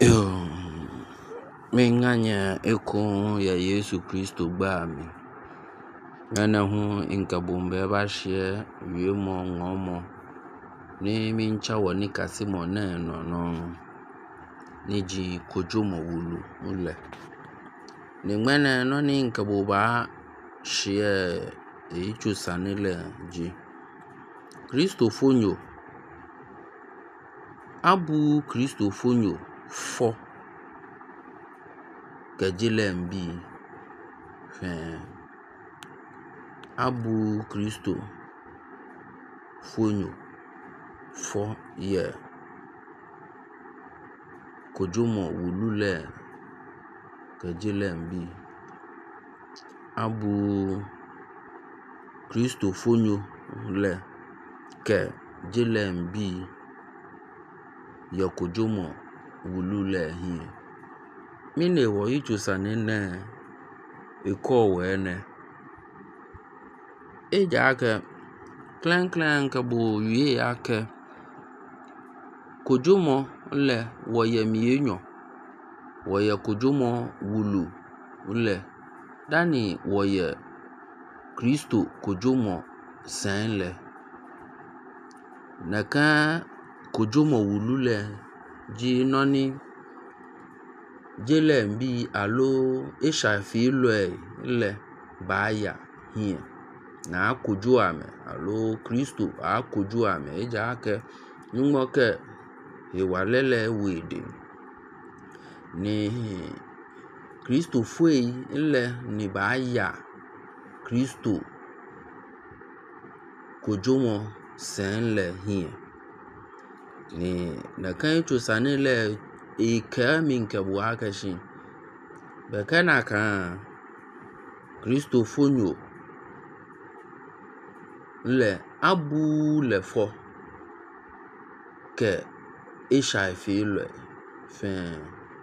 Yo, menganya eko ya Yesu Kristo gba mi. Nana hu inkabumbe bashie wiemo ngomo. Ni mincha woni kasimo no. Niji kojomo wulu ule. Ni mwene no ni inkabuba shie ichu sanile ji. Kristo fonyo. Abu Kristo fonyo fo. Kajile mbi. Abu Kristo fonyo fo ye. Kojomo wulule kajile mbi. Abu Kristo fonyo le ke jile mbi ya kojomo wulule hi. Mine wo yichu sanine iko wene. Eja ake klen kabo yue ake kojomo le woye mienyo. Woye kojomo wulu ule. Dani woye Kristo kojomo senle. Naka kojomo wulule ji noni jele mbi alo ishafi le baya hie. Na akojo ame alo Kristo akojo ame eja ake nyumoke iwalele wede. Ni Kristo fue ile ni baya Kristo kojomo senle hie. Ni nakan chusanile ike minke buaka shi. Bekana kan Kristo fonyo le abu le fo ke isha le fin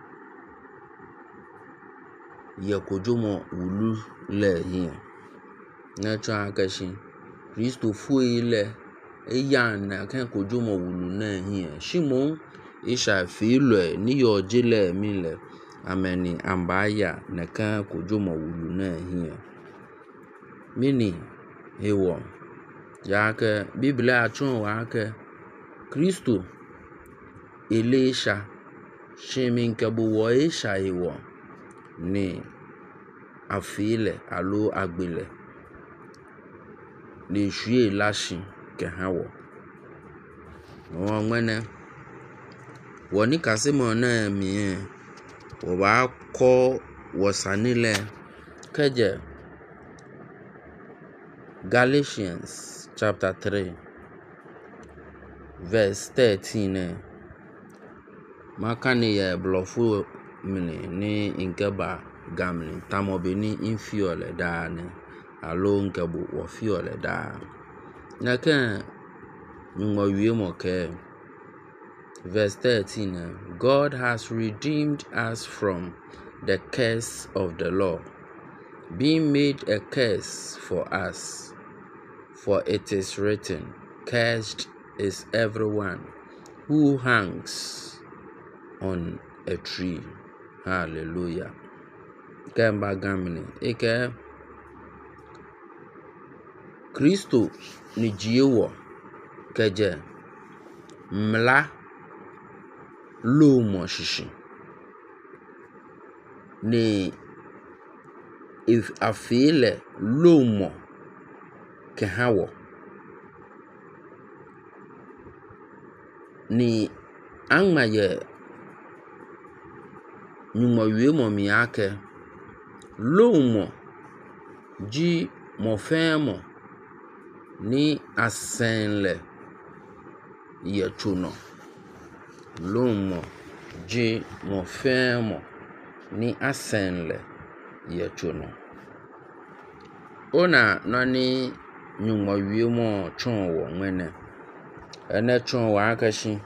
ye kojomo wulu le hie. Na cha kashi Kristo fue le na kan kojomo wulu na hie. Shimon isha le ni yo jile mi le ameni ambaya na kan kojomo wulu na hie. Mini hewo ya ke Biblia achon wa ke Kristo Elisha shemin ke bo wo isha hewo ni afile alo agbele ni shue lashi ke hawo. Mwene woni kasimo na mi wo ba ko wosanile keje Galatians chapter 3 verse 13 makani ya blofu mini ni inkeba gamli tamobini infiole dane alo nkebu wofiole da naka nwowie moke verse 13 God has redeemed us from the curse of the law, being made a curse for us. For it is written, cursed is everyone who hangs on a tree. Hallelujah. Kemba gamini. Eke Kristo ni jiwo keje mla lomo shishi. Ni if afile lomo ke hawo. Ni angma ye nyuma wie mo mi ake lomo ji mo femo ni asenle ye chuno. Lomo ji mo femo ni asenle ye chuno. Ona nani nyuma wie mo chon wo mwene. Ene chon wa akashi.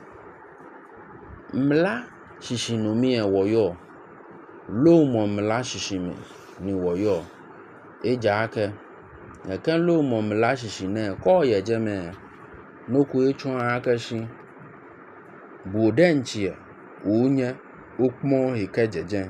Mla shishinumi e woyo. Lomo mla shishimi ni woyo. Eja ake. Eken lomo mla shishine. Ko ye jeme. Noku echon akashi. Bodenchie. onye okmo ikejeje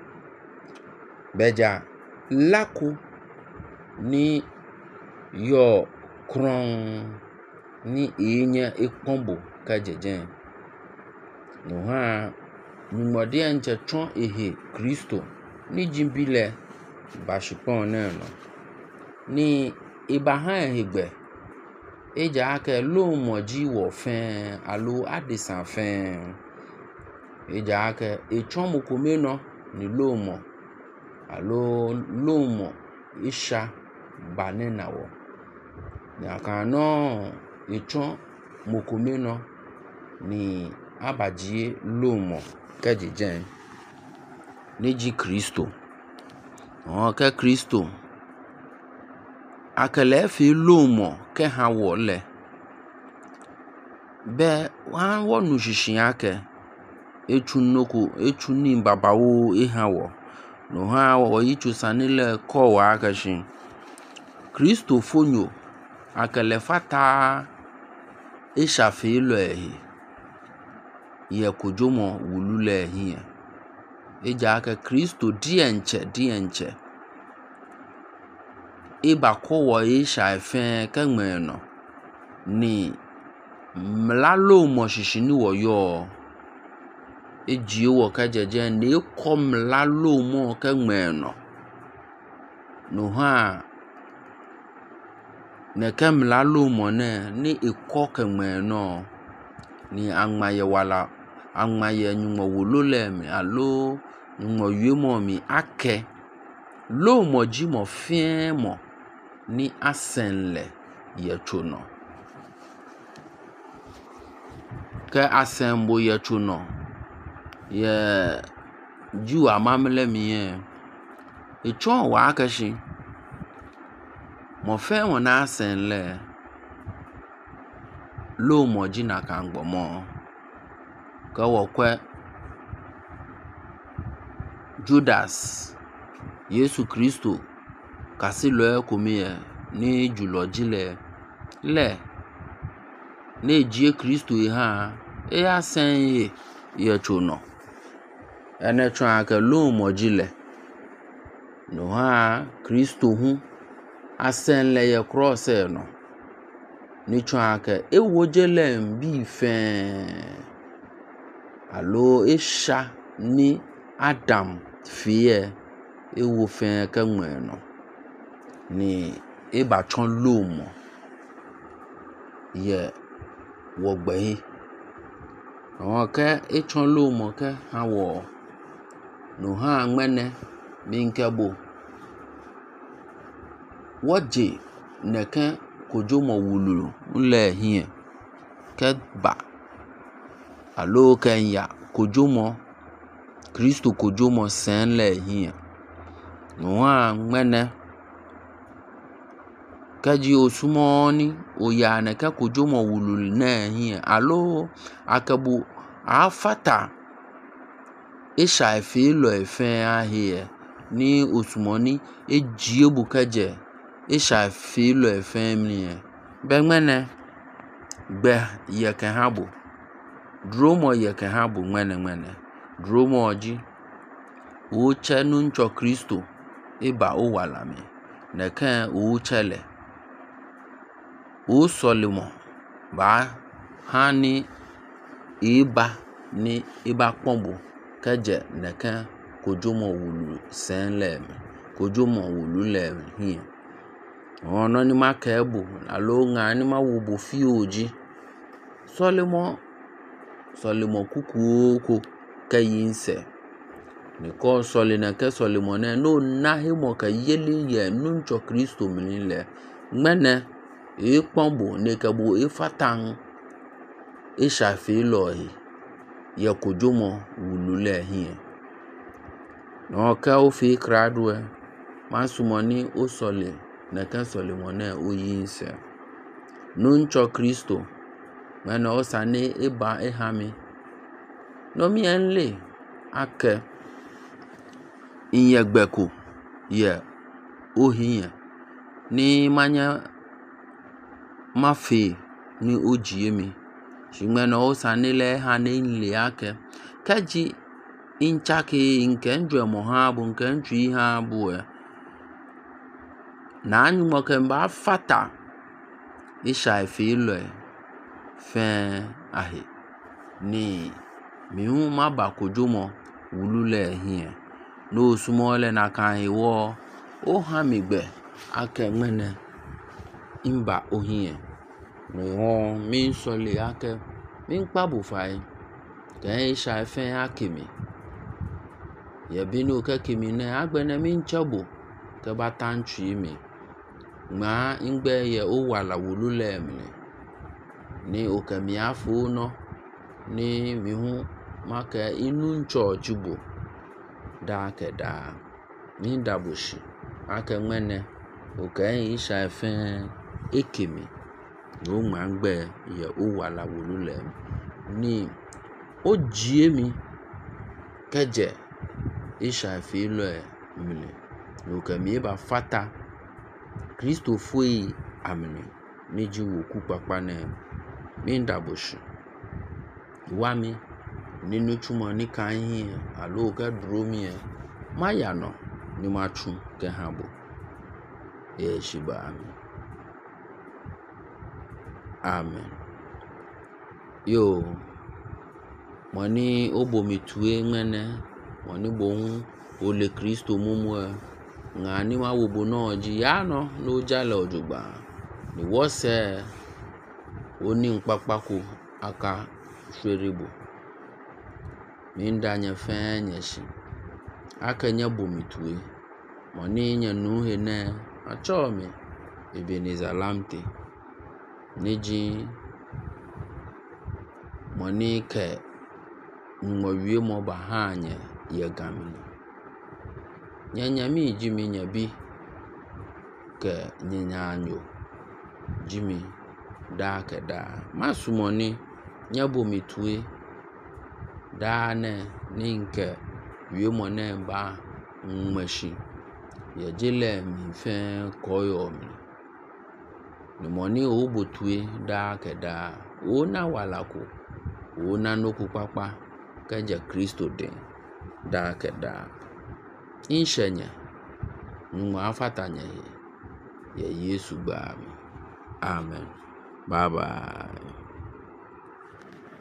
beja lako ni yo kron ni enye ekpombo kajeje no ha numode enche tron ehe Kristo ni jimbile bashipon na no ni ibahan ehegbe eja ake lo moji wo fen alo adisan fen eja ake etron mokome no ni lo mo alo lo mo isha banena wo ni akano etron mokome no ni abaji lo mo kejeje ni ji Kristo ke Kristo akele fi lo mo ke ha wo le be wan wonu shishin ake echuni babawo ha wo no ha wo yichu sanile ko wa akashin Kristo fonyo akele fata ishafi lo ye kojomo wulule hiye eja ake Kristo dienche iba ko wo isha efen kengme no ni mlalo mo shishini wo yo eji wo kajeje ni ko mlalo mo kengme no ha ne kemlalo mo ne ni iko kengme no ni angmaye wala angmaye nyumo wolole mi alo nyumo yemo mi ake lo mo ji mo fien mo ni asenle ye chono ke asembo ye chono ye ju amamle mi echon wa akashi mo fe won asenle lo mo ji na kangbo mo ka wo kwe Judas Yesu Kristo kasi lo ekomi ni julo jile le ne ji Kristo ha asen ye chono ene tron ake lo mo jile no ha Kristo hu asen le ye cross no ni tron ake ewo jele mbi fen alo isha ni Adam fie ewo fen kengme no ni eba tron lo mo ye wo gbe awon ke etron lo mo ke ha wo no ha nmene minkebo woje neke kojomo wululu nle hie ke ba alo kenya kojomo Kristo kojomo senle hie no ha nmene kaji osumoni oya ne ka kojomo wululu na hie alo akabu afata isha efe lo efe ahie ni osumoni ejiebu kaje isha efe lo efe mi be nmene gbe ye kan habo dromo ye kan habo nmene dromo oji o chenu ncho Kristo iba o wala mi ne kan o chele o solimo ba hani iba ni iba pombo kaje ne kan kojomo wulu senle mi kojomo wulu le hi ono ni makebo alo nga ni mawubo fi oji solimo kukuoko kayinse ni ko solina ke solimo ne no na himo ka yeli ye nuncho Kristo minile ngmene pombo ne kabo fatan ishafi lohi ye kojomo wulule hi no ka o fi kradwe masumoni o sole na kan solimo ne o yinse nuncho Kristo mena o sane eba ehami no mi enle ake inyegbeko ye ohiye ni manya mafe ni ojiemi shimena o sanile ha ne nle ake kaji inchake nkendwe mohabu nkendwi habu na anyu mokemba fata isha ifilo fe ahe ni mihu maba kojomo wulule hie no sumole na kan iwo o ha migbe akemene imba ohie no min sole ake min kpabu fai ke isha fe akimi ye binu ke kimi ne agbene min chabo ke batantwi mi ma ingbe ye o wala wulule mi ni okami afu no ni mihu maka inu nchochi bu da keda ni dabushi aka nwene okan isha fe ekimi no ma ngbe ye o wala wulule ni o jie mi keje isha fe lo mi okami ba fata Kristo foi amini meji woku papa ne mi dabushi wami ninu chumo ni kan hi alo ga dromi maya no ni machu ke habo ye shiba amen yo moni obomitue ngene moni bon ole Kristo mumu ngani ma wobo no ji ya no jale ojugba ni wose oni npapako aka shweribo minda nya fe nyeshi aka nya bomitue moni nya nuhe ne achomi Ebenezer Lamte neji moni ke nwowie mo bahanye ye gamini nyanya mi jimi nya bi ke nyanya anyo jimi da ke da masumoni nya bomitue da ne ninke wie mo ne ba mmashi ye jile mi fe koyo mi ni moni obotue da ke da ona walako ona noku papa keje Kristo den da ke da inshenye nwa afatanye ye Yesu ba amen bye bye.